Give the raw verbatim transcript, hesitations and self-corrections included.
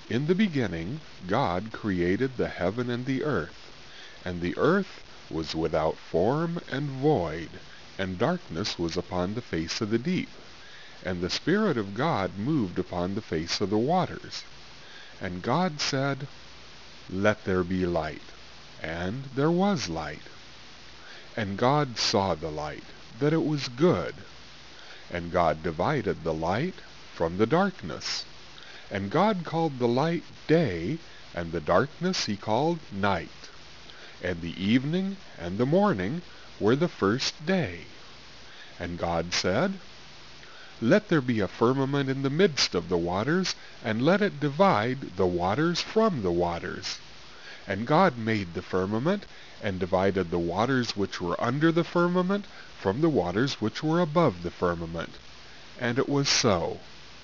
In the beginning God created the heaven and the earth, and the earth was without form and void, and darkness was upon the face of the deep. And the Spirit of God moved upon the face of the waters. And God said, "Let there be light." And there was light. And God saw the light, that it was good. And God divided the light from the darkness. And God called the light day, and the darkness he called night. And the evening and the morning were the first day. And God said, "Let there be a firmament in the midst of the waters, and let it divide the waters from the waters." And God made the firmament, and divided the waters which were under the firmament from the waters which were above the firmament. And it was so.